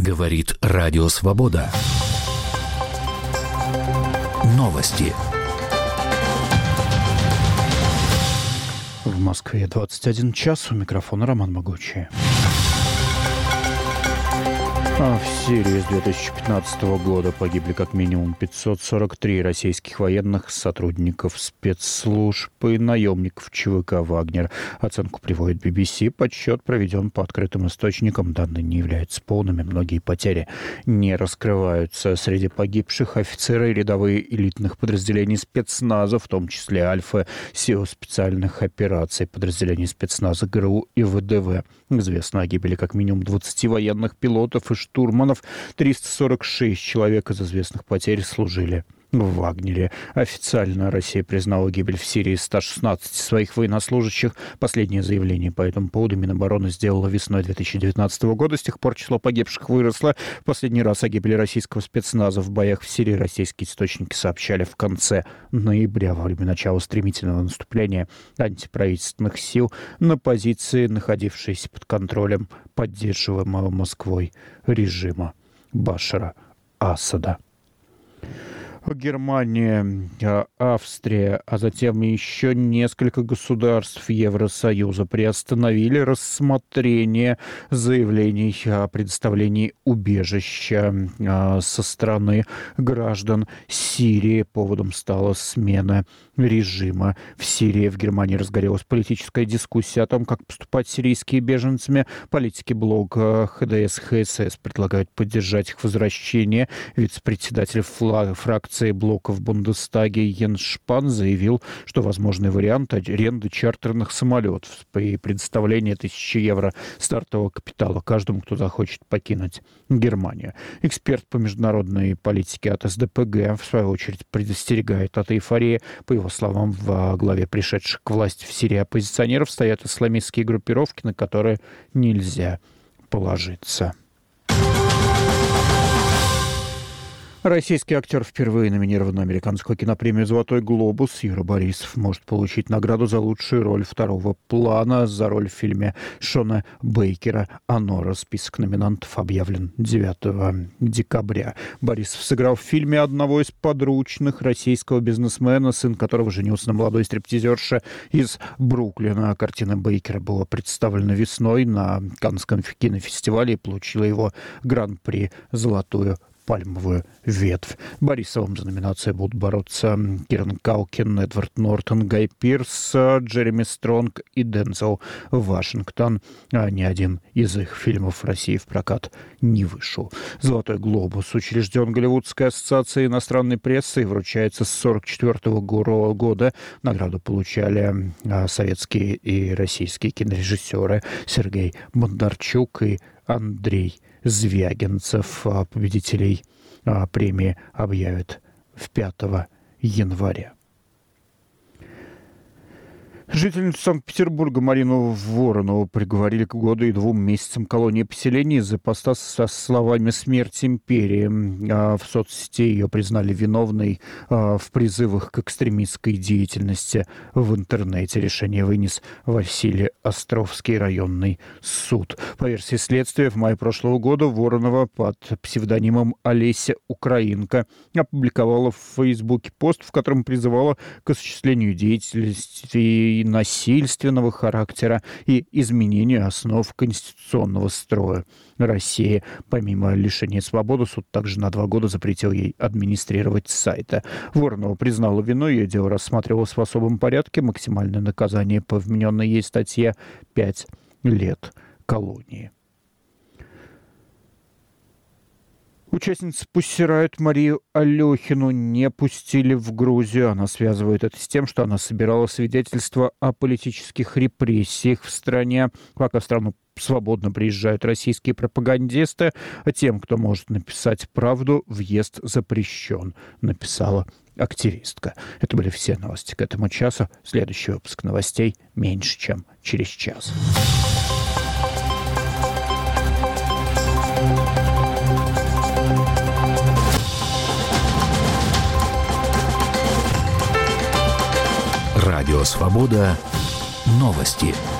Говорит Радио Свобода. Новости. В Москве 21 час. У микрофона Роман Могучий. В Сирии с 2015 года погибли как минимум 543 российских военных, сотрудников спецслужб и наемников ЧВК «Вагнер». Оценку приводит BBC. Подсчет проведен по открытым источникам. Данные не являются полными. Многие потери не раскрываются. Среди погибших офицеры и рядовые элитных подразделений спецназа, в том числе Альфа, сил специальных операций, подразделений спецназа ГРУ и ВДВ. Известно о гибели как минимум 20 военных пилотов и штурманов. 346 человек из известных потерь служили в «Вагнере». Официально Россия признала гибель в Сирии 116 своих военнослужащих. Последнее заявление по этому поводу Минобороны сделала весной 2019 года. С тех пор число погибших выросло. В последний раз о гибели российского спецназа в боях в Сирии российские источники сообщали в конце ноября, во время начала стремительного наступления антиправительственных сил на позиции, находившиеся под контролем поддерживаемого Москвой режима Башара Асада. Германия, Австрия, а затем еще несколько государств Евросоюза приостановили рассмотрение заявлений о предоставлении убежища со стороны граждан Сирии. Поводом стала смена режима в Сирии. В Германии разгорелась политическая дискуссия о том, как поступать с сирийскими беженцами. Политики блока ХДС-ХСС предлагают поддержать их возвращение. Вице-председатель фракции блока в Бундестаге Йенс Шпан заявил, что возможный вариант аренды чартерных самолетов при предоставлении 1000 евро стартового капитала каждому, кто захочет покинуть Германию. Эксперт по международной политике от СДПГ, в свою очередь, предостерегает от эйфории. По его словам, во главе пришедших к власти в Сирии оппозиционеров стоят исламистские группировки, на которые нельзя положиться. Российский актер, впервые номинирован на американскую кинопремию «Золотой глобус», Юра Борисов может получить награду за лучшую роль второго плана за роль в фильме Шона Бейкера «Анора». Список номинантов объявлен 9 декабря. Борисов сыграл в фильме одного из подручных российского бизнесмена, сын которого женился на молодой стриптизерше из Бруклина. Картина Бейкера была представлена весной на Каннском кинофестивале и получила его гран-при «Золотую пальмовую ветвь». Борисовым за номинацию будут бороться Киран Калкин, Эдвард Нортон, Гай Пирс, Джереми Стронг и Дензел Вашингтон. Ни один из их фильмов в России в прокат не вышел. «Золотой глобус» учрежден Голливудской ассоциацией иностранной прессы и вручается с 1944 года. Награду получали советские и российские кинорежиссеры Сергей Бондарчук и Андрей Звягинцев. Победителей премии объявят 5 января. Жительницу Санкт-Петербурга Марину Воронову приговорили к году и 2 месяцам колонии поселения из-за поста со словами «Смерть империи». В соцсети ее признали виновной в призывах к экстремистской деятельности в интернете. Решение вынес Василий Островский районный суд. По версии следствия, в мае прошлого года Воронова под псевдонимом Олеся Украинка опубликовала в Фейсбуке пост, в котором призывала к осуществлению деятельности насильственного характера и изменению основ конституционного строя России. Помимо лишения свободы, суд также на 2 года запретил ей администрировать сайты. Воронова признала вину, ее дело рассматривалось в особом порядке. Максимальное наказание по вмененной ей статье 5 лет колонии. Участницу Pussy Riot Марию Алехину не пустили в Грузию. Она связывает это с тем, что она собирала свидетельства о политических репрессиях в стране. Пока в страну свободно приезжают российские пропагандисты, а тем, кто может написать правду, въезд запрещен, написала активистка. Это были все новости к этому часу. Следующий выпуск новостей меньше, чем через час. Радио Свобода. Новости.